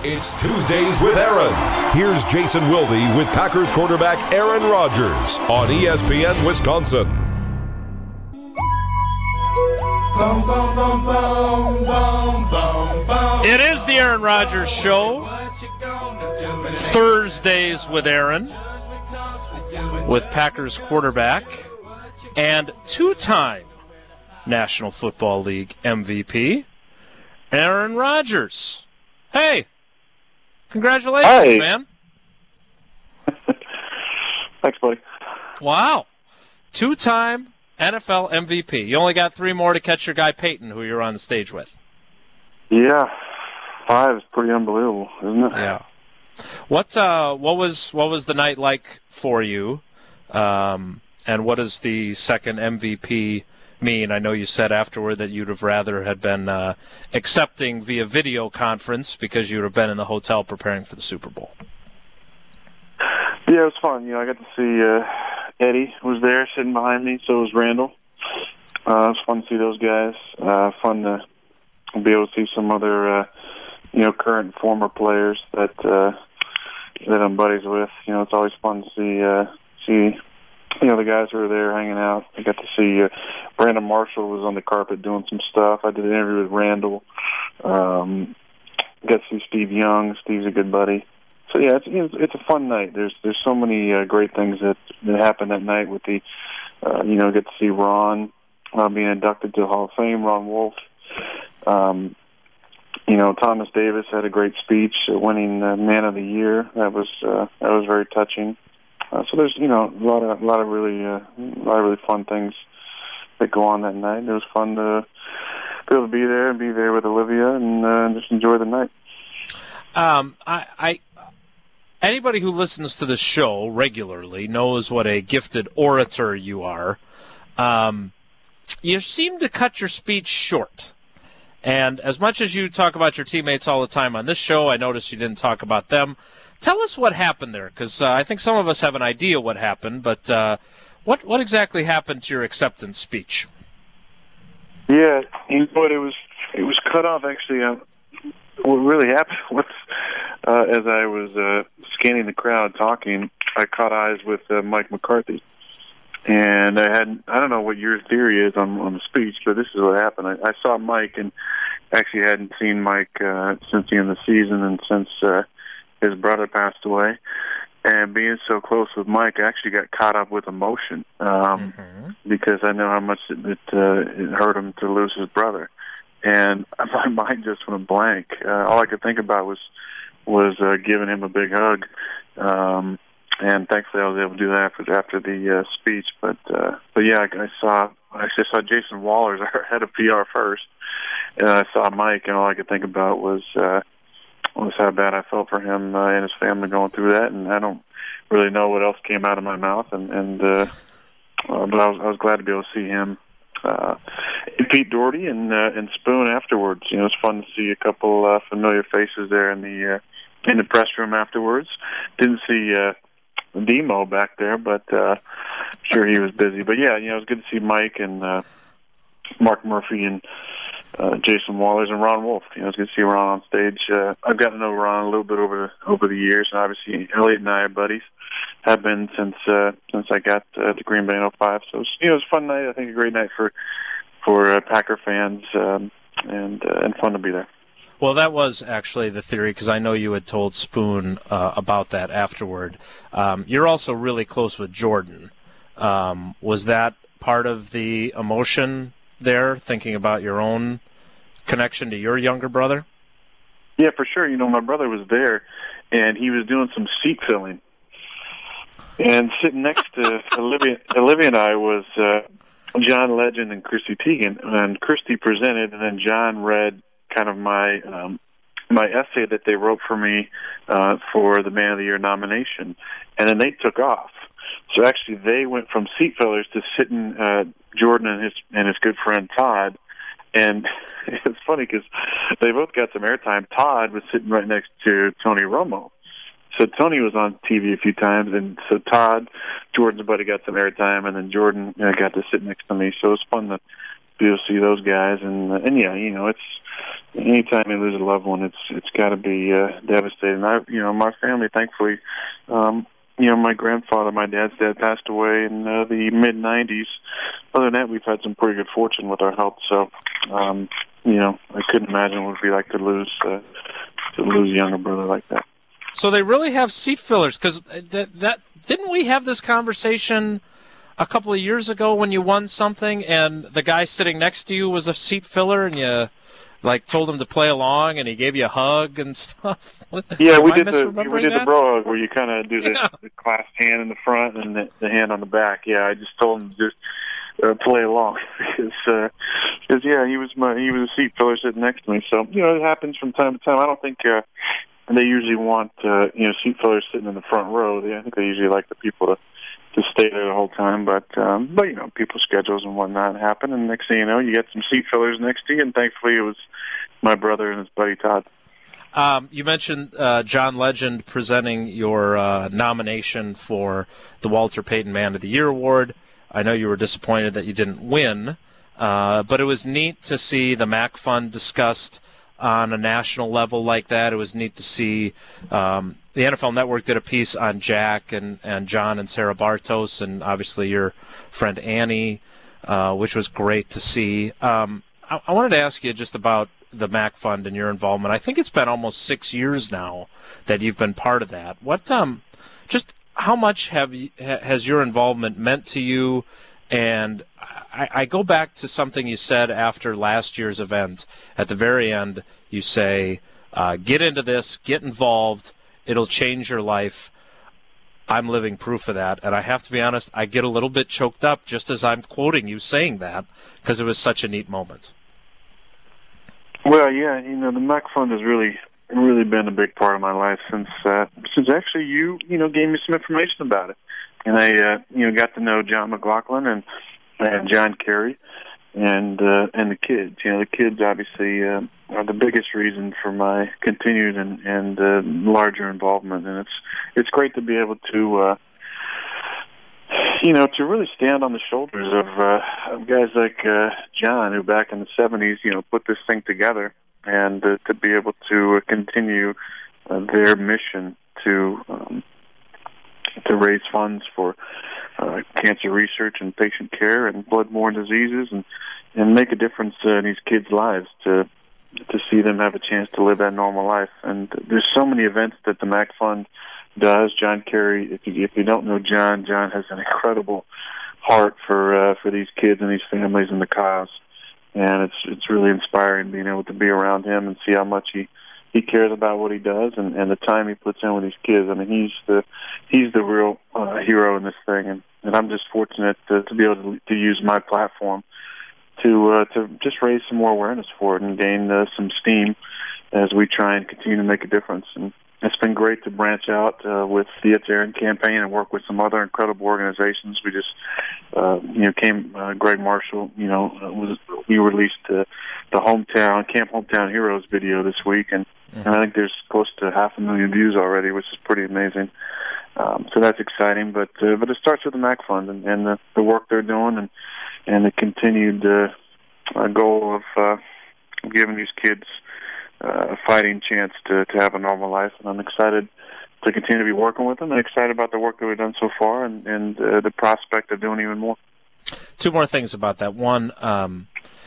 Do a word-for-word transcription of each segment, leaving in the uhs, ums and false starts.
It's Tuesdays with Aaron. Here's Jason Wilde with Packers quarterback Aaron Rodgers on E S P N Wisconsin. It is the Aaron Rodgers Show. Thursdays with Aaron, with Packers quarterback and two-time National Football League M V P, Aaron Rodgers. Hey, congratulations, Hi. man. Thanks, buddy. Wow. Two-time N F L M V P. You only got three more to catch your guy Peyton, who you're on the stage with. Yeah, five is pretty unbelievable, isn't it? Yeah. What uh what was what was the night like for you? Um, and what does the second M V P mean? I know you said afterward that you'd have rather had been uh, accepting via video conference because you'd have been in the hotel preparing for the Super Bowl. Yeah, it was fun. You know, I got to see uh, Eddie was there sitting behind me, so was Randall. Uh, it was fun to see those guys. Uh, fun to be able to see some other, uh, you know, current and former players that uh, that I'm buddies with. You know, it's always fun to see uh, see you know the guys who are there hanging out. I got to see uh, Brandon Marshall was on the carpet doing some stuff. I did an interview with Randall. Um, got to see Steve Young. Steve's a good buddy. So yeah, it's it's, it's a fun night. There's there's so many uh, great things that, that happened that night with the, uh, you know, get to see Ron uh, being inducted to the Hall of Fame. Ron Wolf. Um, you know, Thomas Davis had a great speech, uh, winning uh, Man of the Year. That was uh, that was very touching. Uh, so there's you know a lot of a lot of really uh, a lot of really fun things that go on that night. It was fun to be able to be there and be there with Olivia and uh, just enjoy the night. Um, I, I anybody who listens to the show regularly knows what a gifted orator you are. Um, you seem to cut your speech short. And as much as you talk about your teammates all the time on this show, I noticed you didn't talk about them. Tell us what happened there, because uh, I think some of us have an idea what happened, but uh, what what exactly happened to your acceptance speech? Yeah, you know what, it was it was cut off actually. Uh, what really happened was, uh, as I was uh, scanning the crowd talking, I caught eyes with uh, Mike McCarthy. And I had I don't know what your theory is on, on the speech, but this is what happened. I, I saw Mike and actually hadn't seen Mike uh, since the end of the season and since uh, his brother passed away. And being so close with Mike, I actually got caught up with emotion um, mm-hmm. because I know how much it, it, uh, it hurt him to lose his brother. And my mind just went blank. Uh, all I could think about was was uh, giving him a big hug. Um, And thankfully, I was able to do that after, after the uh, speech. But uh, but yeah, I, I saw actually I saw Jason Wallers, our head of P R, first, and I saw Mike, and all I could think about was uh, was how bad I felt for him uh, and his family going through that. And I don't really know what else came out of my mouth. And, and uh, uh, but I was I was glad to be able to see him, uh, and Pete Doherty and uh, and Spoon afterwards. You know, it's fun to see a couple uh, familiar faces there in the uh, in the press room afterwards. Didn't see. Uh, Demo back there, but uh, I'm sure he was busy. But yeah, you know, it was good to see Mike and uh, Mark Murphy and uh, Jason Wallers and Ron Wolf. You know, it was good to see Ron on stage. Uh, I've gotten to know Ron a little bit over the over the years, and obviously Elliot and I are buddies. Have been since uh, since I got uh, to Green Bay in oh five. So it was, you know, it was a fun night. I think a great night for for uh, Packer fans, um, and uh, and fun to be there. Well, that was actually the theory, because I know you had told Spoon uh, about that afterward. Um, you're also really close with Jordan. Um, was that part of the emotion there, thinking about your own connection to your younger brother? Yeah, for sure. You know, my brother was there, and he was doing some seat filling. And sitting next to Olivia, Olivia and I was uh, John Legend and Christy Teigen. And Christy presented, and then John read kind of my um, my essay that they wrote for me uh, for the Man of the Year nomination, and then they took off. So actually, they went from seat fillers to sitting uh, Jordan and his and his good friend Todd, and it's funny because they both got some airtime. Todd was sitting right next to Tony Romo, so Tony was on T V a few times, and so Todd, Jordan's buddy, got some airtime, and then Jordan you know, got to sit next to me. So it was fun to be able to see those guys, and and yeah, you know, it's anytime you lose a loved one, it's it's got to be uh, devastating. I, you know, my family, thankfully, um, you know, my grandfather, my dad's dad, passed away in uh, the mid nineties. Other than that, we've had some pretty good fortune with our health. So, um, you know, I couldn't imagine what it'd be like to lose uh, to lose a younger brother like that. So they really have seat fillers, because that, that didn't we have this conversation a couple of years ago when you won something and the guy sitting next to you was a seat filler and you like told him to play along and he gave you a hug and stuff? What the, yeah, we I did the we did that? the bro hug where you kind of do the, yeah. the clasped hand in the front and the, the hand on the back. Yeah, I just told him to just uh, play along because uh, cause, yeah, he was my he was a seat filler sitting next to me. So you know, it happens from time to time. I don't think. Uh, And they usually want, uh, you know, seat fillers sitting in the front row. They, I think they usually like the people to, to stay there the whole time. But, um, but you know, people's schedules and whatnot happen. And next thing you know, you get some seat fillers next to you. And thankfully, it was my brother and his buddy Todd. Um, you mentioned uh, John Legend presenting your uh, nomination for the Walter Payton Man of the Year Award. I know you were disappointed that you didn't win, uh, but it was neat to see the Mac Fund discussed on a national level like that. It was neat to see um, the N F L Network did a piece on Jack and, and John and Sarah Bartos and obviously your friend Annie, uh, which was great to see. Um, I, I wanted to ask you just about the Mac Fund and your involvement. I think it's been almost six years now that you've been part of that. What, um, just how much have you, ha, has your involvement meant to you? And I, I go back to something you said after last year's event. At the very end, you say, uh, get into this, get involved, it'll change your life. I'm living proof of that. And I have to be honest, I get a little bit choked up just as I'm quoting you saying that, because it was such a neat moment. Well, yeah, you know, the Mac Fund has really, really been a big part of my life since, uh, since actually you, you know, gave me some information about it. And I, uh, you know, got to know John McLaughlin and, and John Kerry and uh, and the kids. You know, the kids obviously uh, are the biggest reason for my continued and, and uh, larger involvement. And it's it's great to be able to, uh, you know, to really stand on the shoulders of, uh, of guys like uh, John, who back in the seventies, you know, put this thing together, and uh, to be able to continue uh, their mission to. Um, to raise funds for uh, cancer research and patient care and blood-borne diseases, and, and make a difference uh, in these kids' lives to to see them have a chance to live that normal life. And there's so many events that the Mac Fund does. John Kerry, if you, if you don't know John, John has an incredible heart for uh, for these kids and these families and the cause. And it's it's really inspiring being able to be around him and see how much he He cares about what he does and, and the time he puts in with these kids. I mean, he's the he's the real uh, hero in this thing, and, and I'm just fortunate to, to be able to, to use my platform to uh, to just raise some more awareness for it and gain uh, some steam as we try and continue to make a difference. And it's been great to branch out uh, with the It's Aaron campaign and work with some other incredible organizations. We just, uh, you know, came, uh, Greg Marshall, you know, was, we released uh, the hometown, Camp Hometown Heroes video this week, and, mm-hmm. and I think there's close to half a million views already, which is pretty amazing. Um, so that's exciting, but uh, but it starts with the Mac Fund and, and the, the work they're doing and, and the continued uh, uh, goal of uh, giving these kids Uh, a fighting chance to, to have a normal life, and I'm excited to continue to be working with them and excited about the work that we've done so far and, and uh, the prospect of doing even more. Two more things about that. One, um,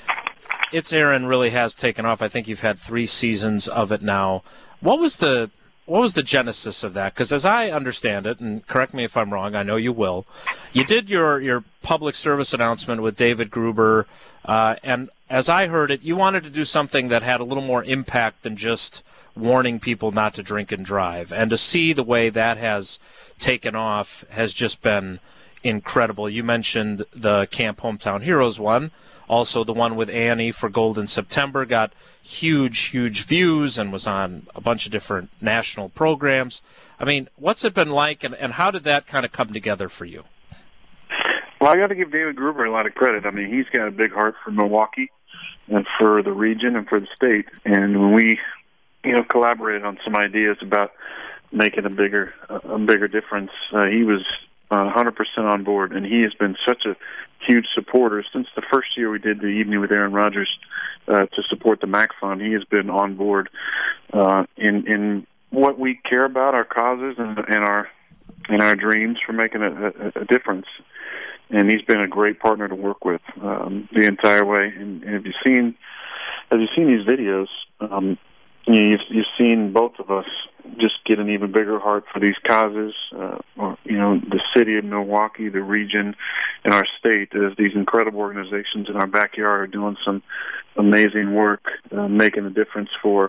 It's Aaron really has taken off. I think you've had three seasons of it now. What was the what was the genesis of that? Because as I understand it, and correct me if I'm wrong, I know you will, you did your, your public service announcement with David Gruber, uh, and as I heard it, you wanted to do something that had a little more impact than just warning people not to drink and drive. And to see the way that has taken off has just been incredible. You mentioned the Camp Hometown Heroes one. Also, the one with Annie for Golden September got huge, huge views and was on a bunch of different national programs. I mean, what's it been like, and, and how did that kind of come together for you? Well, I got to give David Gruber a lot of credit. I mean, he's got a big heart for Milwaukee and for the region and for the state. And when we, you know, collaborated on some ideas about making a bigger, a bigger difference, uh, he was uh, one hundred percent on board. And he has been such a huge supporters. Since the first year we did the Evening with Aaron Rodgers uh, to support the Mac Fund, he has been on board uh, in in what we care about, our causes, and, and our and our dreams for making a, a, a difference. And he's been a great partner to work with um, the entire way. And, and have you seen, have you seen these videos? Um, you know, you've, you've seen both of us just get an even bigger heart for these causes. Uh, or, you know, the city of Milwaukee, the region, and our state, as these incredible organizations in our backyard are doing some amazing work, uh, making a difference for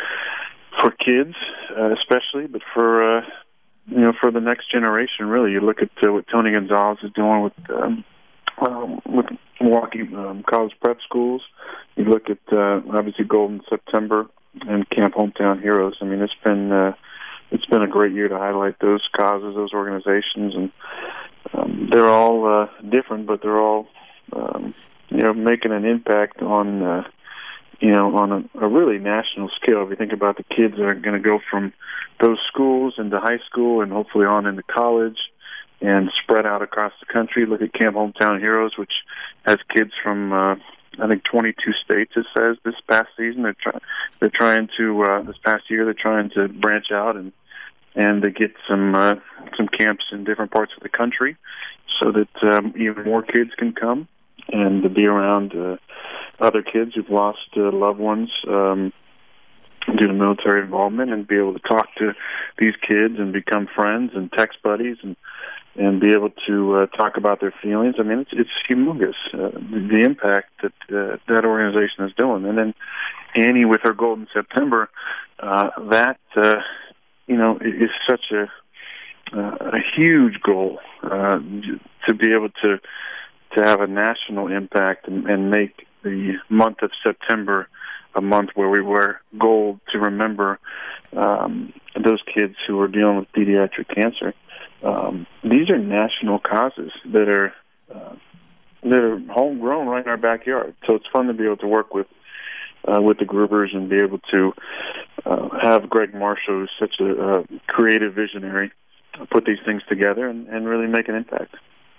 for kids, uh, especially, but for uh, you know, for the next generation, really. You look at uh, what Tony Gonzalez is doing with um, um, with Milwaukee um, college prep schools. You look at uh, obviously Golden September and Camp Hometown Heroes. I mean, it's been uh, it's been a great year to highlight those causes, those organizations, and um, they're all uh, different, but they're all um, you know making an impact on uh, you know on a, a really national scale. If you think about the kids that are going to go from those schools into high school and hopefully on into college and spread out across the country. Look at Camp Hometown Heroes, which has kids from uh, I think twenty-two states. It says this past season they're trying they're trying to uh, this past year they're trying to branch out and and to get some uh, some camps in different parts of the country so that um, even more kids can come and to be around uh, other kids who've lost uh, loved ones um, due to military involvement, and be able to talk to these kids and become friends and text buddies and and be able to uh, talk about their feelings. I mean, it's it's humongous, uh, the impact that uh, that organization is doing. And then Annie with her Golden September, uh, that, uh, you know, is such a, uh, a huge goal uh, to be able to to have a national impact and, and make the month of September a month where we wear gold to remember um, those kids who are dealing with pediatric cancer. Um, these are national causes that are uh, that are homegrown right in our backyard. So it's fun to be able to work with uh, with the Grubers and be able to uh, have Greg Marshall, who's such a uh, creative visionary, put these things together and, and really make an impact.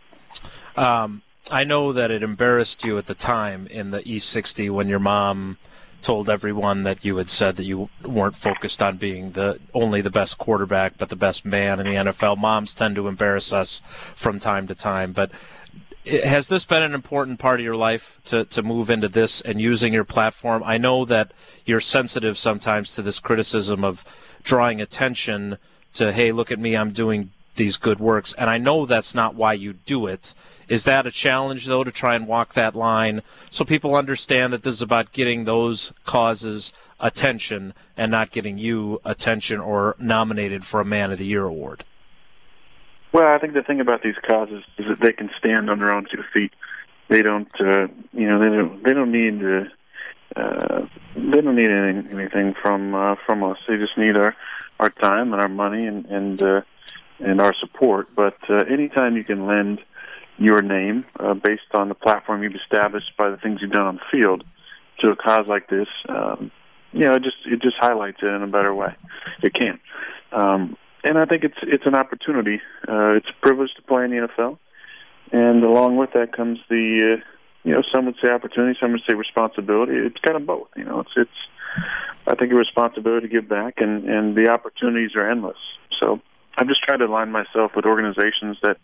Um, I know that it embarrassed you at the time in the E sixty when your mom told everyone that you had said that you weren't focused on being the only the best quarterback, but the best man in the N F L. Moms tend to embarrass us from time to time, but has this been an important part of your life to, to move into this and using your platform? I know that you're sensitive sometimes to this criticism of drawing attention to, hey, look at me, I'm doing these good works, and I know that's not why you do it. Is that a challenge, though, to try and walk that line so people understand that this is about getting those causes attention and not getting you attention or nominated for a Man of the Year award? Well, I think the thing about these causes is that they can stand on their own two feet. They don't, uh, you know, they don't. They don't need to. Uh, they don't need anything, anything from uh, from us. They just need our, our time and our money and and uh, and our support. But uh, anytime you can lend your name uh, based on the platform you've established by the things you've done on the field to a cause like this, um, you know, it just it just highlights it in a better way. It can. Um, And I think it's it's an opportunity. Uh, it's a privilege to play in the N F L, and along with that comes the, uh, you know, some would say opportunity, some would say responsibility. It's kind of both. You know, it's it's. I think a responsibility to give back, and, and the opportunities are endless. So I'm just trying to align myself with organizations that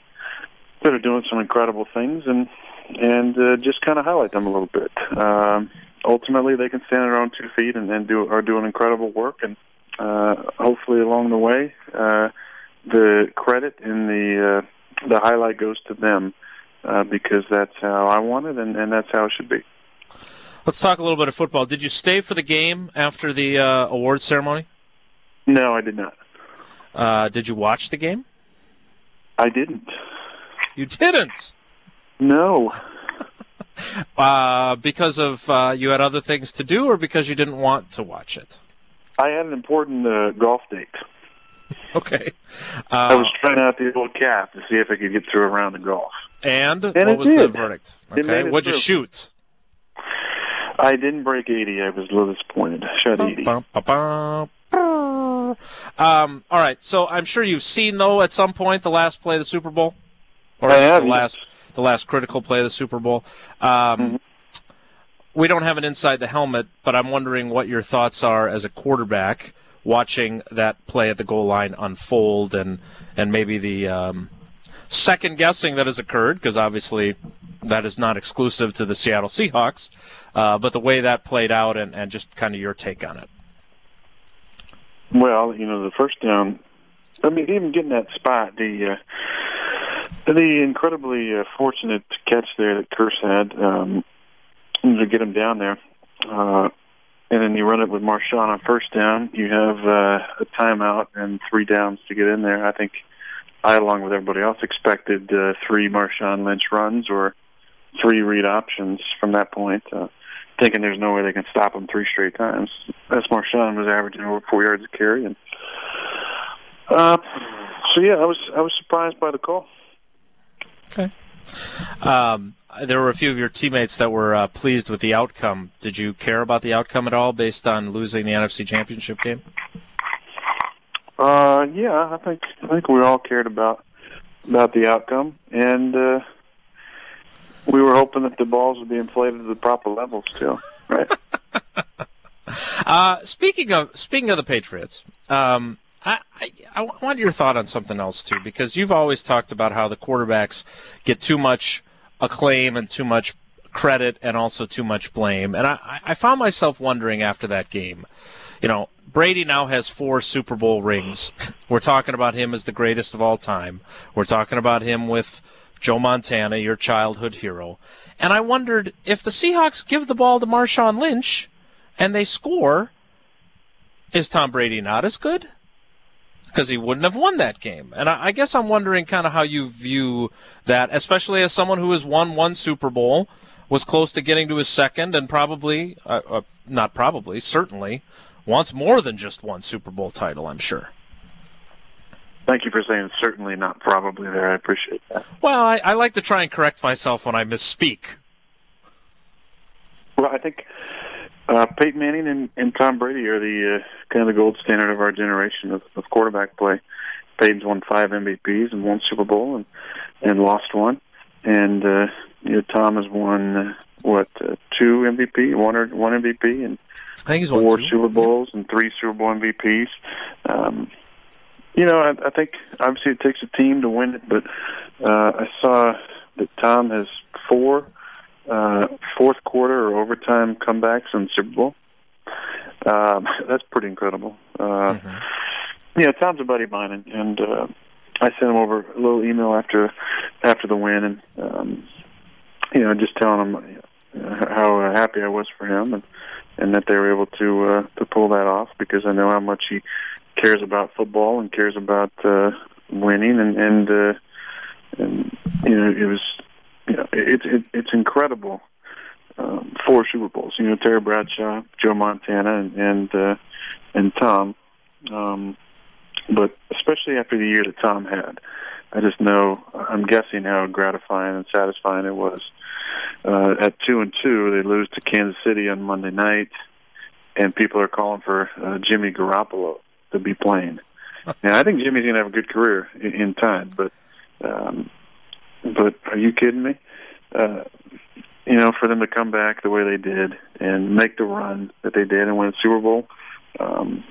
that are doing some incredible things, and and uh, just kind of highlight them a little bit. Um, ultimately, they can stand on their own two feet and, and do are doing incredible work. And Uh, hopefully, along the way, uh, the credit and the uh, the highlight goes to them uh, because that's how I want it, and, and that's how it should be. Let's talk a little bit of football. Did you stay for the game after the uh, award ceremony? No, I did not. Uh, did you watch the game? I didn't. You didn't? No. uh, because of uh, you had other things to do, or because you didn't want to watch it? I had an important uh, golf date. Okay. Uh, I was trying out the old cap to see if I could get through a round of golf. And, and what was did. the verdict? Okay. What'd you shoot? I didn't break eighty. I was a little disappointed. I shot eighty. Bum, bum, bum, bum. Um, all right. So I'm sure you've seen, though, at some point, the last play of the Super Bowl? Or I have, the last, yes. the the last critical play of the Super Bowl. Um, mm-hmm. We don't have an inside the helmet, but I'm wondering what your thoughts are as a quarterback watching that play at the goal line unfold, and and maybe the um, second guessing that has occurred, because obviously that is not exclusive to the Seattle Seahawks, uh, but the way that played out, and, and just kind of your take on it. Well, you know, the first down, I mean, even getting that spot, the uh, the incredibly uh, fortunate catch there that Kearse had um, to get him down there. Uh, and then you run it with Marshawn on first down. You have uh, a timeout and three downs to get in there. I think I, along with everybody else, expected uh, three Marshawn Lynch runs or three read options from that point, uh, thinking there's no way they can stop him three straight times. As Marshawn was averaging over four yards a carry. And, uh, so, yeah, I was I was surprised by the call. Okay. Um, there were a few of your teammates that were uh, pleased with the outcome. Did you care about the outcome at all based on losing the N F C Championship game? Uh, yeah, I think I think we all cared about about the outcome, and uh, we were hoping that the balls would be inflated to the proper level still, right? uh, speaking of speaking of the Patriots, um, I, I, I want your thought on something else, too, because you've always talked about how the quarterbacks get too much acclaim and too much credit and also too much blame. And I, I found myself wondering after that game, you know, Brady now has four Super Bowl rings. We're talking about him as the greatest of all time. We're talking about him with Joe Montana, your childhood hero. And I wondered if the Seahawks give the ball to Marshawn Lynch and they score, is Tom Brady not as good? Because he wouldn't have won that game. And I, I guess I'm wondering kind of how you view that, especially as someone who has won one Super Bowl, was close to getting to his second, and probably, uh, uh, not probably, certainly, wants more than just one Super Bowl title, I'm sure. Thank you for saying certainly, not probably there. I appreciate that. Well, I, I like to try and correct myself when I misspeak. Well, I think uh, Peyton Manning and, and Tom Brady are the uh, kind of the gold standard of our generation of, of quarterback play. Peyton's won five M V Ps and one Super Bowl and, and lost one. And uh, you know, Tom has won, uh, what, uh, two M V P, one, or, one M V P, and I think he's four won two. Super Bowls and three Super Bowl M V Ps. Um, you know, I, I think obviously it takes a team to win it, but uh, I saw that Tom has four uh, fourth quarter or overtime comebacks in the Super Bowl. Um, that's pretty incredible. Uh, mm-hmm. Yeah, Tom's a buddy of mine, and, and uh, I sent him over a little email after after the win, and um, you know, just telling him you know, how uh, happy I was for him, and, and that they were able to uh, to pull that off, because I know how much he cares about football and cares about uh, winning, and and, uh, and you know, it was you know it's it, it's incredible. Um, four Super Bowls, you know, Terry Bradshaw, Joe Montana, and and, uh, and Tom. Um, but especially after the year that Tom had, I just know, I'm guessing how gratifying and satisfying it was. Uh, at two and two, they lose to Kansas City on Monday night, and people are calling for uh, Jimmy Garoppolo to be playing. Now, I think Jimmy's going to have a good career in, in time, but um, but are you kidding me? Uh, you know, for them to come back the way they did and make the run that they did and win the Super Bowl, um,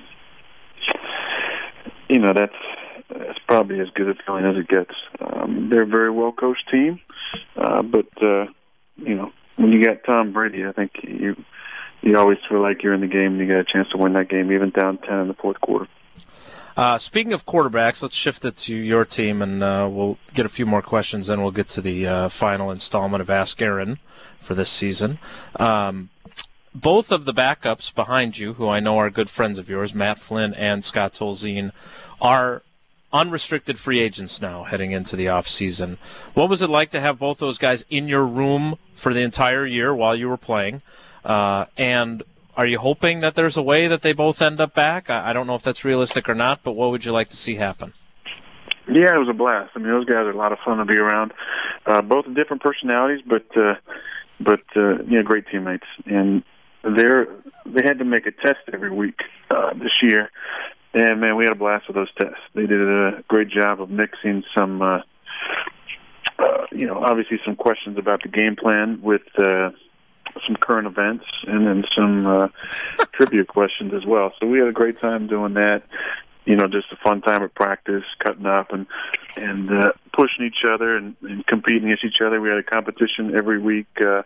you know, that's that's probably as good a feeling as it gets. Um, they're a very well-coached team, uh, but, uh, you know, when you got Tom Brady, I think you you always feel like you're in the game and you got a chance to win that game, even down ten in the fourth quarter. Uh, speaking of quarterbacks, let's shift it to your team, and uh, we'll get a few more questions, then we'll get to the uh, final installment of Ask Aaron for this season. Um, both of the backups behind you, who I know are good friends of yours, Matt Flynn and Scott Tolzien, are unrestricted free agents now heading into the offseason. What was it like to have both those guys in your room for the entire year while you were playing? Uh, and are you hoping that there's a way that they both end up back? I, I don't know if that's realistic or not, but what would you like to see happen? Yeah, it was a blast. I mean, those guys are a lot of fun to be around. Uh, both different personalities, but uh, but uh, you know, great teammates. And they're they had to make a test every week uh, this year, and man, we had a blast with those tests. They did a great job of mixing some uh, uh, you know, obviously some questions about the game plan with uh, some current events, and then some uh, trivia questions as well. So we had a great time doing that. You know, just a fun time at practice, cutting up and and uh, pushing each other and, and competing against each other. We had a competition every week uh,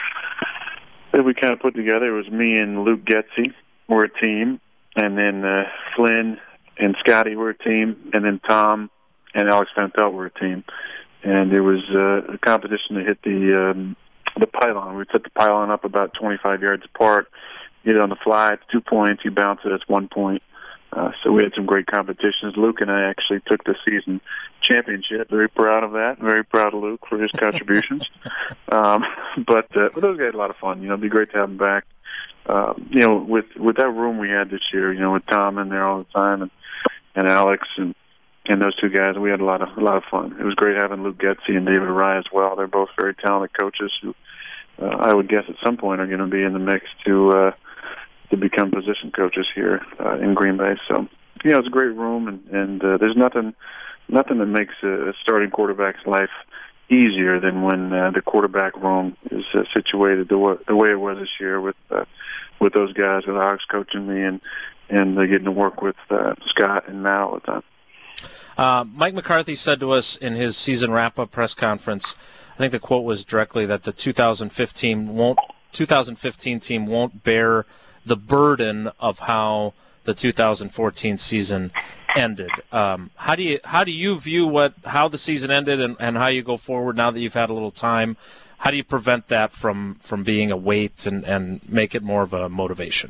that we kind of put together. It was me and Luke Getsy were a team, and then uh, Flynn and Scotty were a team, and then Tom and Alex Van Pelt were a team. And there was uh, a competition to hit the um, the pylon. We set the pylon up about twenty-five yards apart. You hit it on the fly, it's two points. You bounce it, it's one point. Uh, so we had some great competitions. Luke and I actually took the season championship. Very proud of that. Very proud of Luke for his contributions. um, but, uh, but those guys had a lot of fun. You know, it'd be great to have them back. Um, you know, with with that room we had this year, you know, with Tom in there all the time and and Alex and and those two guys, we had a lot of a lot of fun. It was great having Luke Getsy and David Rye as well. They're both very talented coaches who uh, I would guess at some point are going to be in the mix to. Uh, to become position coaches here uh, in Green Bay. So, you know, it's a great room, and, and uh, there's nothing nothing that makes a starting quarterback's life easier than when uh, the quarterback room is uh, situated the way, the way it was this year with uh, with those guys, with Alex coaching me, and, and uh, getting to work with uh, Scott and Matt all the time. Uh, Mike McCarthy said to us in his season wrap-up press conference, I think the quote was directly that the two thousand fifteen won't two thousand fifteen team won't bear the burden of how the two thousand fourteen season ended. Um, how do you how do you view what how the season ended and, and how you go forward now that you've had a little time? How do you prevent that from, from being a weight and, and make it more of a motivation?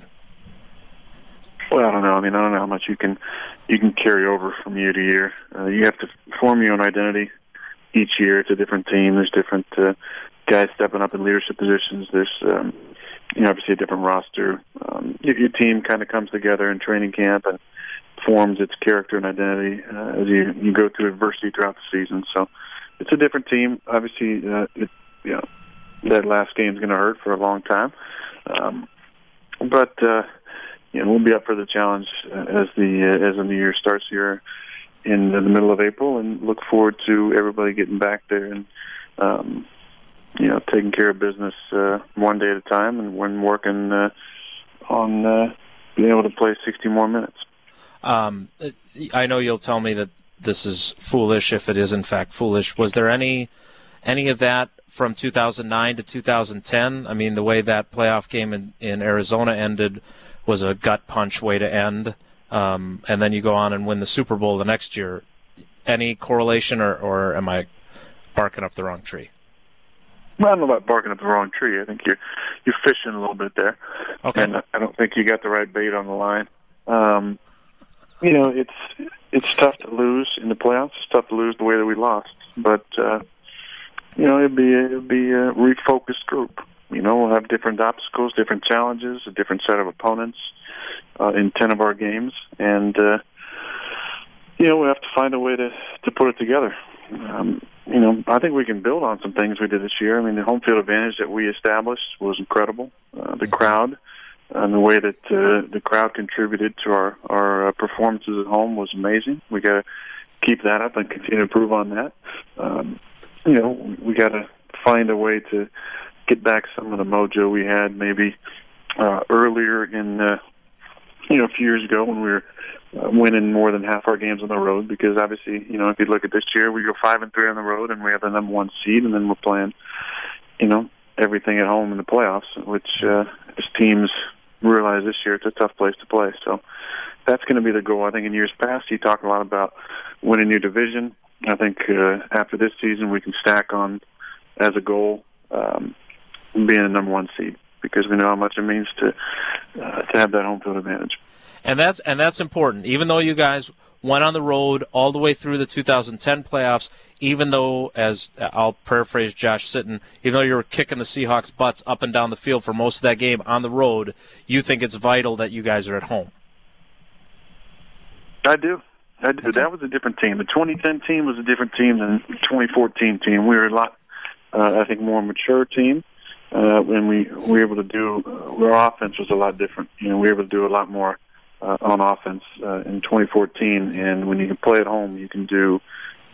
Well, I don't know. I mean, I don't know how much you can you can carry over from year to year. Uh, you have to form your own identity each year. It's a different team. There's different uh, guys stepping up in leadership positions. There's um, you know, obviously a different roster. Um, your, your team kind of comes together in training camp and forms its character and identity uh, as you, you go through adversity throughout the season. So it's a different team. Obviously, uh, it, you know, that last game is going to hurt for a long time. Um, but, uh, you know, we'll be up for the challenge uh, as the uh, as the new year starts here in the middle of April, and look forward to everybody getting back there and, um, you know, taking care of business uh, one day at a time, and when working uh, on uh, being able to play sixty more minutes. Um, I know you'll tell me that this is foolish if it is in fact foolish. Was there any any of that from two thousand nine to two thousand ten? I mean, the way that playoff game in, in Arizona ended was a gut punch way to end, um, and then you go on and win the Super Bowl the next year. Any correlation, or, or am I barking up the wrong tree? Well, I don't know about barking up the wrong tree. I think you're you're fishing a little bit there, okay. And I don't think you got the right bait on the line. Um, you know, it's it's tough to lose in the playoffs. It's tough to lose the way that we lost, but uh, you know, it'd be it'd be a refocused group. You know, we'll have different obstacles, different challenges, a different set of opponents uh, in ten of our games, and uh, you know, we have to find a way to to put it together. Um, you know, I think we can build on some things we did this year. I mean, the home field advantage that we established was incredible. Uh, the crowd and the way that uh, the crowd contributed to our, our uh, performances at home was amazing. We got to keep that up and continue to improve on that. Um, you know, we got to find a way to get back some of the mojo we had maybe uh, earlier in, uh, you know, a few years ago when we were Uh, winning more than half our games on the road, because obviously, you know, if you look at this year, we go five and three on the road, and we have the number one seed, and then we're playing, you know, everything at home in the playoffs, which uh, as teams realize this year, it's a tough place to play. So that's going to be the goal. I think in years past, you talk a lot about winning your division. I think uh, after this season, we can stack on as a goal um, being a number one seed, because we know how much it means to uh, to have that home field advantage. And that's and that's important. Even though you guys went on the road all the way through the two thousand ten playoffs, even though, as I'll paraphrase Josh Sitton, even though you were kicking the Seahawks' butts up and down the field for most of that game on the road, you think it's vital that you guys are at home. I do. I do. That was a different team. The twenty ten team was a different team than the twenty fourteen team. We were a lot, uh, I think, more mature team. Uh, when we, we were able to do, uh, our offense was a lot different. You know, we were able to do a lot more Uh, on offense uh, in twenty fourteen, and when you can play at home, you can do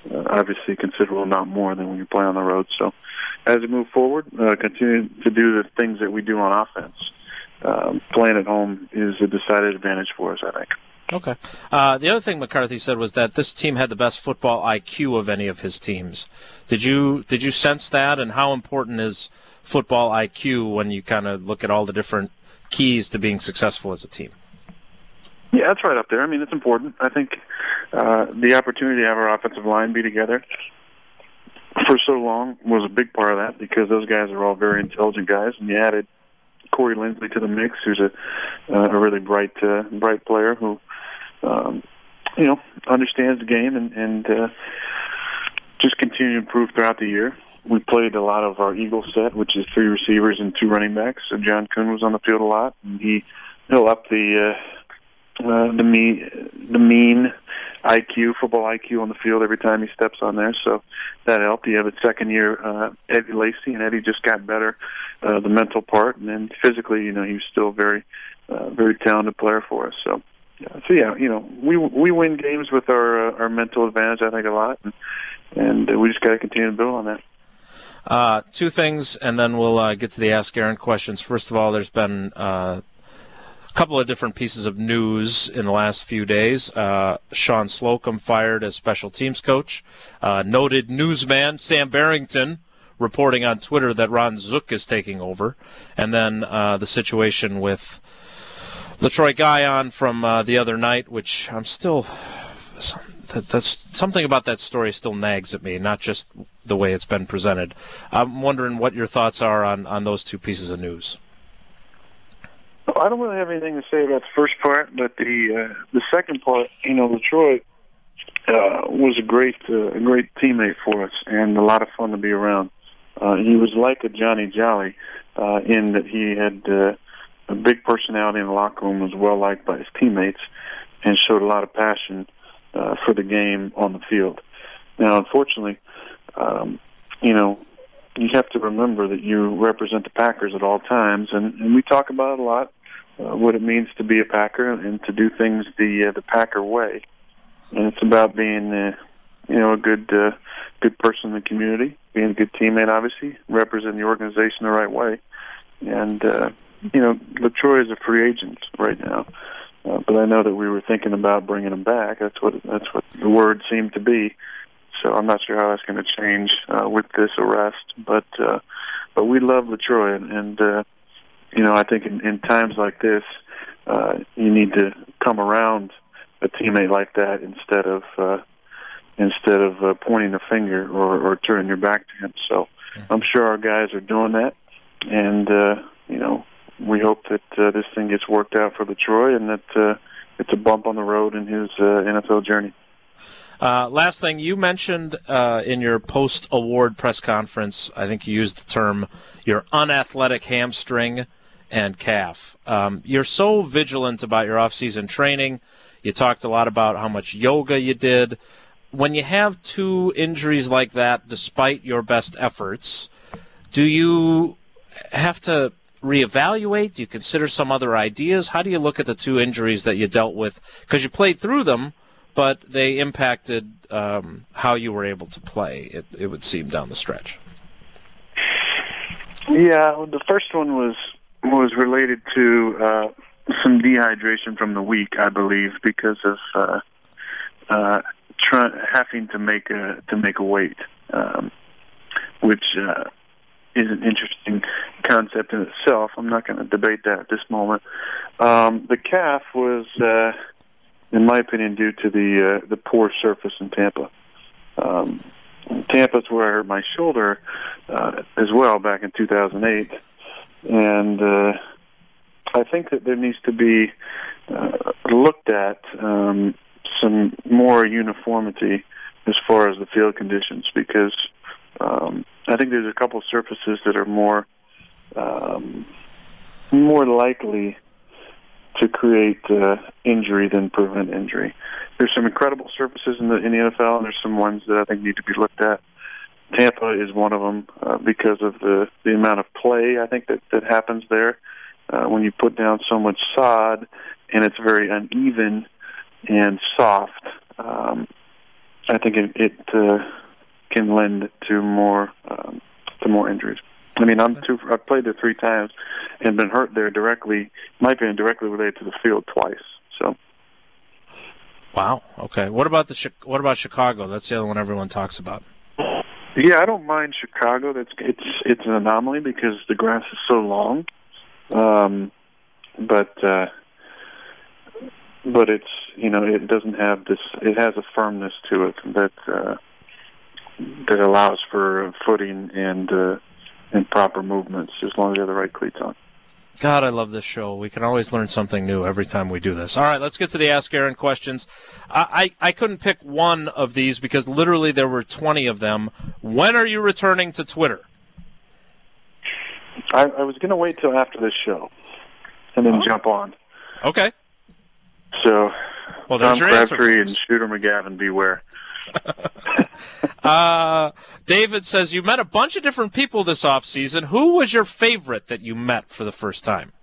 uh, obviously considerable amount more than when you play on the road. So as we move forward, uh, continue to do the things that we do on offense. Um, playing at home is a decided advantage for us, I think. Okay. Uh, the other thing McCarthy said was that this team had the best football I Q of any of his teams. Did you did you sense that, and how important is football I Q when you kind of look at all the different keys to being successful as a team? Yeah, that's right up there. I mean, it's important. I think uh, the opportunity to have our offensive line be together for so long was a big part of that, because those guys are all very intelligent guys, and you added Corey Linsley to the mix, who's a, uh, a really bright uh, bright player who, um, you know, understands the game and, and uh, just continue to improve throughout the year. We played a lot of our Eagle set, which is three receivers and two running backs. So John Kuhn was on the field a lot, and he he'll up the uh, uh, the mean the mean I Q, football I Q on the field every time he steps on there. So that helped. You have a second year uh, Eddie Lacy, and Eddie just got better, uh, the mental part, and then physically, you know, he was still very uh, very talented player for us. So. So yeah, you know, we we win games with our uh, our mental advantage, I think, a lot, and, and uh, we just got to continue to build on that. Uh, two things, and then we'll uh, get to the Ask Aaron questions. First of all, there's been uh, a couple of different pieces of news in the last few days. Uh, Sean Slocum fired as special teams coach. Uh, noted newsman Sam Barrington reporting on Twitter that Ron Zook is taking over, and then uh, the situation with LaTroy Guion from uh, the other night, which I'm still that, that's something about that story still nags at me, not just the way it's been presented. I'm wondering what your thoughts are on, on those two pieces of news. I don't really have anything to say about the first part, but the uh, the second part, you know, LaTroy uh, was a great uh, a great teammate for us and a lot of fun to be around. Uh, he was like a Johnny Jolly uh, in that he had. Uh, A big personality in the locker room, was well liked by his teammates, and showed a lot of passion uh, for the game on the field. Now, unfortunately, um, you know, you have to remember that you represent the Packers at all times, and, and we talk about it a lot, uh, what it means to be a Packer and to do things the uh, the Packer way. And it's about being, uh, you know, a good uh, good person in the community, being a good teammate, obviously, representing the organization the right way, and. Uh, You know, LaTroy is a free agent right now, uh, but I know that we were thinking about bringing him back. That's what that's what the word seemed to be. So I'm not sure how that's going to change uh, with this arrest. But uh, but we love LaTroy, and, and uh, you know, I think in, in times like this, uh, you need to come around a teammate like that instead of uh, instead of uh, pointing a finger or, or turning your back to him. So I'm sure our guys are doing that, and uh, you know. We hope that uh, this thing gets worked out for LaTroy and that uh, it's a bump on the road in his uh, N F L journey. Uh, last thing, you mentioned uh, in your post-award press conference, I think you used the term, your unathletic hamstring and calf. Um, you're so vigilant about your off-season training. You talked a lot about how much yoga you did. When you have two injuries like that, despite your best efforts, do you have to reevaluate? Do you consider some other ideas? How do you look at the two injuries that you dealt with? Because you played through them, but they impacted um, how you were able to play, it, it would seem, down the stretch. Yeah, well, the first one was was related to uh, some dehydration from the week, I believe, because of uh, uh, try, having to make a to make a weight, um, which uh, is an interesting concept in itself. I'm not going to debate that at this moment. Um, the calf was, uh, in my opinion, due to the uh, the poor surface in Tampa. Um, Tampa's where I hurt my shoulder uh, as well back in two thousand eight, and uh, I think that there needs to be uh, looked at um, some more uniformity as far as the field conditions, because um, I think there's a couple of surfaces that are more um, more likely to create uh, injury than prevent injury. There's some incredible surfaces in the in the N F L, and there's some ones that I think need to be looked at. Tampa is one of them uh, because of the, the amount of play I think that, that happens there. Uh, when you put down so much sod and it's very uneven and soft, um, I think it, it uh, can lend to more um, to more injuries. I mean, I'm two. I've played there three times and been hurt there directly. Might be directly related to the field twice. So. Wow. Okay. What about the what about Chicago? That's the other one everyone talks about. Yeah, I don't mind Chicago. That's it's it's an anomaly because the grass is so long. Um, but uh, but it's you know it doesn't have this. It has a firmness to it that uh, that allows for footing and uh, and proper movements as long as you have the right cleats on. God, I love this show. We can always learn something new every time we do this. All right, let's get to the Ask Aaron questions. I, I, I couldn't pick one of these because literally there were twenty of them. When are you returning to Twitter? I, I was going to wait till after this show and then oh. jump on. Okay. So, well, Tom your Crabtree answer, and Shooter McGavin, beware. uh, David says, you met a bunch of different people this offseason. Who was your favorite that you met for the first time?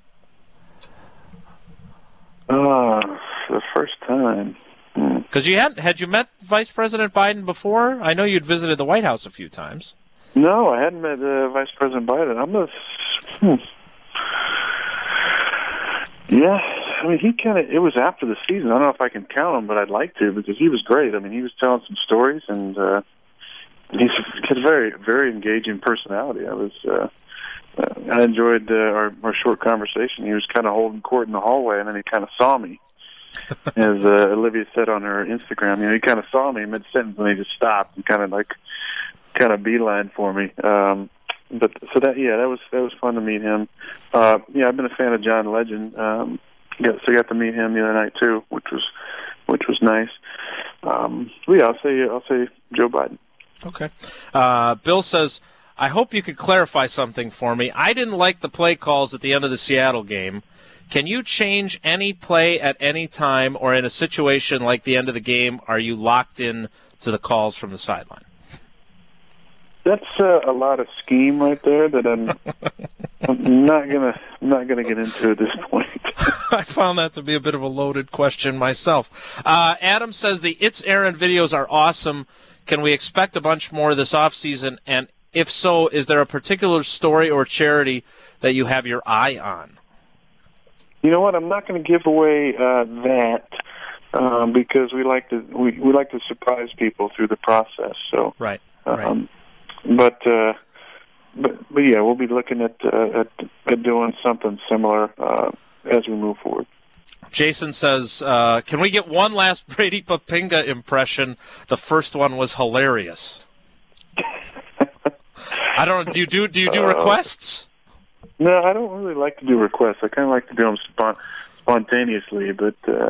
Uh, for the first time. Because hmm. you had had you met Vice President Biden before? I know you'd visited the White House a few times. No, I hadn't met uh, Vice President Biden. I'm a... Hmm. Yeah, I mean, he kind of, it was after the season. I don't know if I can count him, but I'd like to because he was great. I mean, he was telling some stories, and uh, he's got a very, very engaging personality. I was, uh, I enjoyed uh, our, our short conversation. He was kind of holding court in the hallway, and then he kind of saw me. As uh, Olivia said on her Instagram, you know, he kind of saw me mid-sentence, and he just stopped and kind of like, kind of beeline for me. Um, But so that yeah, that was that was fun to meet him. Uh, yeah, I've been a fan of John Legend. Um, got, so I got to meet him the other night too, which was which was nice. Um, yeah, I'll say I'll say Joe Biden. Okay. Uh, Bill says, I hope you could clarify something for me. I didn't like the play calls at the end of the Seattle game. Can you change any play at any time, or in a situation like the end of the game, are you locked in to the calls from the sideline? That's uh, a lot of scheme right there that I'm, I'm not gonna I'm not gonna get into at this point. I found that to be a bit of a loaded question myself. Uh, Adam says the It's Aaron videos are awesome. Can we expect a bunch more this offseason? And if so, is there a particular story or charity that you have your eye on? You know what? I'm not going to give away uh, that um, because we like to we, we like to surprise people through the process. So right. Right. Um, But, uh, but, but yeah, we'll be looking at uh, at, at doing something similar uh, as we move forward. Jason says, uh, "Can we get one last Brady Papinga impression? The first one was hilarious." I don't. Do you do? Do you do requests? Uh, no, I don't really like to do requests. I kind of like to do them spont- spontaneously. But uh,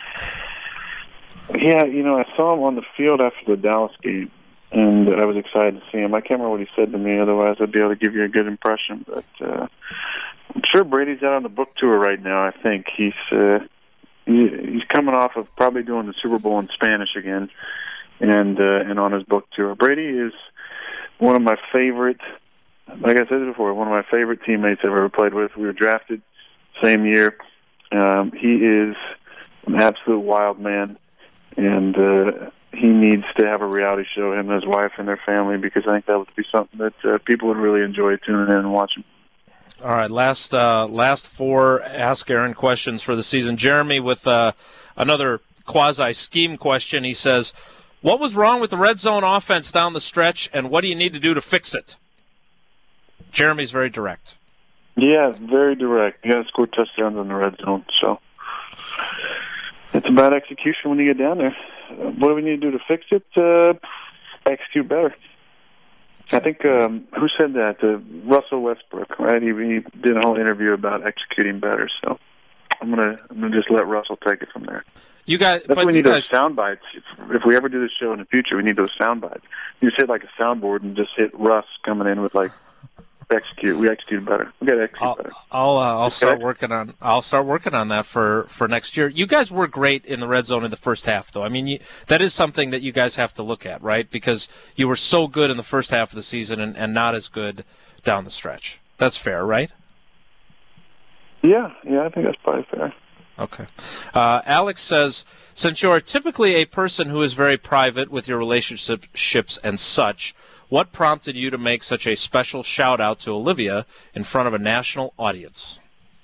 yeah, you know, I saw him on the field after the Dallas game. And I was excited to see him. I can't remember what he said to me. Otherwise, I'd be able to give you a good impression. But uh, I'm sure Brady's out on the book tour right now. I think he's uh, he, he's coming off of probably doing the Super Bowl in Spanish again, and uh, and on his book tour. Brady is one of my favorite. Like I said before, one of my favorite teammates I've ever played with. We were drafted same year. Um, he is an absolute wild man, and. Uh, He needs to have a reality show, him and his wife and their family, because I think that would be something that uh, people would really enjoy tuning in and watching. All right, last uh, last four Ask Aaron questions for the season. Jeremy with uh, another quasi-scheme question. He says, what was wrong with the red zone offense down the stretch, and what do you need to do to fix it? Jeremy's very direct. Yeah, very direct. You got to score touchdowns in the red zone, so it's about execution when you get down there. What do we need to do to fix it? Uh, execute better. I think, um, who said that? Uh, Russell Westbrook, right? He, he did a whole interview about executing better. So I'm gonna, I'm gonna just let Russell take it from there. You guys, that's but why we need guys... those sound bites. If, if we ever do this show in the future, we need those sound bites. You just hit like a soundboard and just hit Russ coming in with like. Execute. We execute better. We got to execute I'll, better. I'll uh, I'll start working on I'll start working on that for, for next year. You guys were great in the red zone in the first half, though. I mean, you, that is something that you guys have to look at, right? Because you were so good in the first half of the season and, and not as good down the stretch. That's fair, right? Yeah, yeah, I think that's probably fair. Okay. Uh, Alex says, since you are typically a person who is very private with your relationships and such, what prompted you to make such a special shout-out to Olivia in front of a national audience?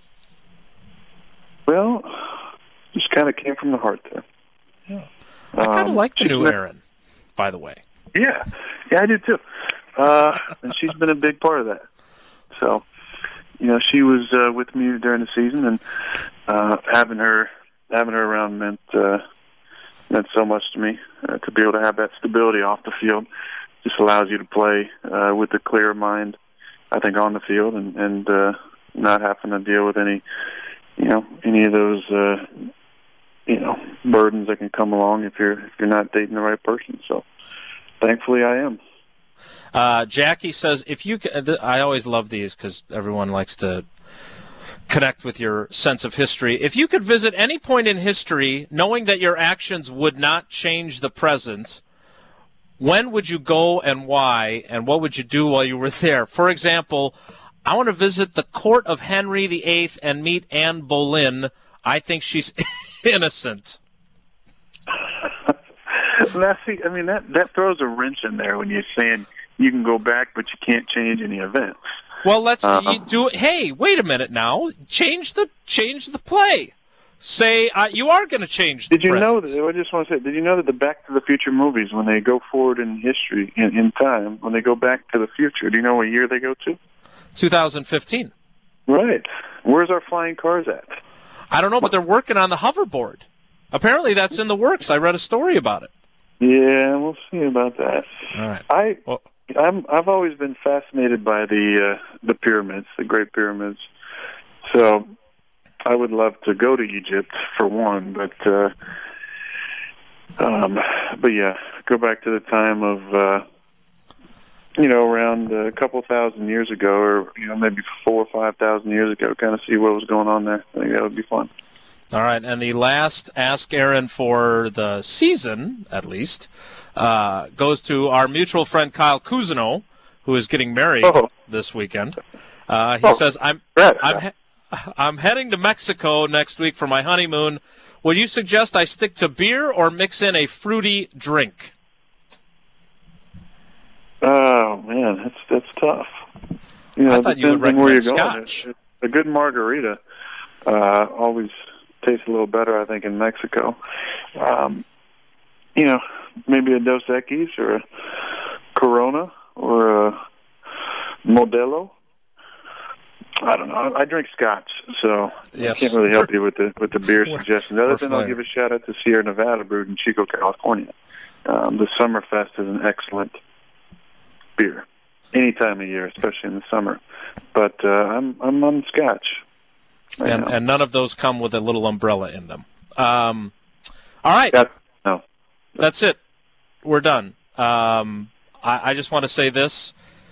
Well, just kind of came from the heart there. Yeah. I kind of Um, like the she's new been- Aaron, by the way. Yeah, yeah, I do too. Uh, and she's been a big part of that. So, you know, she was uh, with me during the season, and uh, having her having her around meant uh, meant so much to me. Uh, to be able to have that stability off the field just allows you to play uh, with a clear mind, I think, on the field, and and uh, not having to deal with any, you know, any of those, uh, you know, burdens that can come along if you're if you're not dating the right person. So, thankfully, I am. Uh, Jackie says, if you can, I always love these because everyone likes to connect with your sense of history. If you could visit any point in history knowing that your actions would not change the present, when would you go and why, and what would you do while you were there? For example, I want to visit the court of Henry the Eighth and meet Anne Boleyn. I think she's innocent. Now, see, I mean, that, that throws a wrench in there when you're saying you can go back, but you can't change any events. Well, let's Uh, you do it. Hey, wait a minute now. Change the change the play. Say uh, you are going to change the Did you present. know that? I just want to say, did you know that the Back to the Future movies, when they go forward in history, in, in time, when they go back to the future, do you know what year they go to? two thousand fifteen. Right. Where's our flying cars at? I don't know, but they're working on the hoverboard. Apparently, that's in the works. I read a story about it. Yeah, we'll see about that. All right. I, Well, I'm, I've always been fascinated by the uh, the pyramids, the Great Pyramids. So I would love to go to Egypt for one, but uh, um, but yeah, go back to the time of uh, you know around a couple thousand years ago, or you know maybe four or five thousand years ago, kind of see what was going on there. I think that would be fun. all right, and the last Ask Aaron for the season, at least, uh, goes to our mutual friend Kyle Cousineau, who is getting married Oh. this weekend. Uh, he Oh. says, "I'm Right. I'm he- I'm heading to Mexico next week for my honeymoon. Would you suggest I stick to beer or mix in a fruity drink?" Oh man, that's that's tough. You know, I it thought you would depends on where you're recommend going. scotch. A good margarita uh, always tastes a little better, I think, in Mexico. Um, you know, maybe a Dos Equis or a Corona or a Modelo. I don't know. I drink scotch, so Yes. I can't really help you with the with the beer We're- suggestions. Other we're than I'll familiar. give a shout out to Sierra Nevada, brewed in Chico, California. Um, the Summerfest is an excellent beer, any time of year, especially in the summer. But uh, I'm I'm on scotch. right And now. and none of those come with a little umbrella in them. Um, all right. Got- no. That's it. We're done. Um, I, I just want to say this.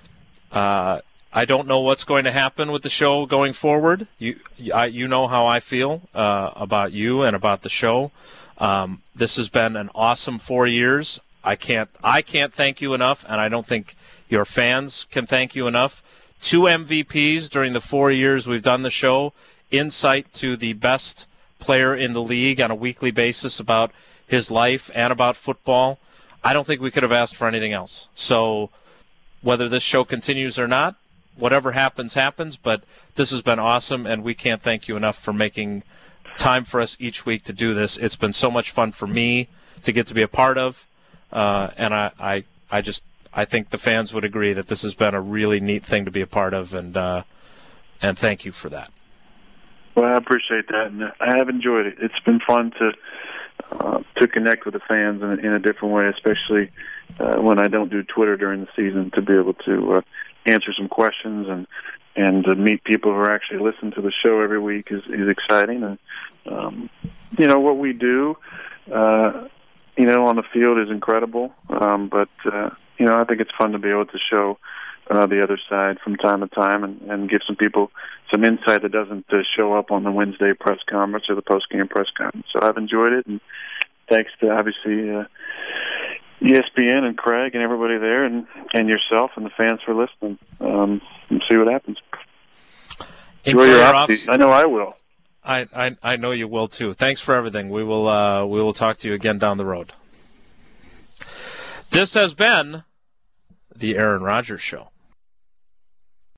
Uh, I don't know what's going to happen with the show going forward. You, I, you know how I feel uh, about you and about the show. Um, this has been an awesome four years. I can't, I can't thank you enough, and I don't think your fans can thank you enough. Two M V Ps during the four years we've done the show. Insight to the best player in the league on a weekly basis about his life and about football. I don't think we could have asked for anything else. So whether this show continues or not, whatever happens, happens. But this has been awesome, and we can't thank you enough for making time for us each week to do this. It's been so much fun for me to get to be a part of, uh, and I, I, I just I think the fans would agree that this has been a really neat thing to be a part of, and uh, and thank you for that. Well, I appreciate that, and I have enjoyed it. It's been fun to uh, to connect with the fans in, in a different way, especially uh, when I don't do Twitter during the season. To be able to uh, answer some questions and and to meet people who are actually listening to the show every week is, is exciting. And um, you know what we do, uh, you know, on the field is incredible. Um, but uh, you know, I think it's fun to be able to show Uh, the other side from time to time, and, and give some people some insight that doesn't uh, show up on the Wednesday press conference or the post-game press conference. So I've enjoyed it, and thanks to obviously uh, E S P N and Craig and everybody there, and, and yourself and the fans for listening. Um, and see what happens. Enjoy your off season. I know I will. I, I I know you will too. Thanks for everything. We will uh, we will talk to you again down the road. This has been the Aaron Rodgers Show.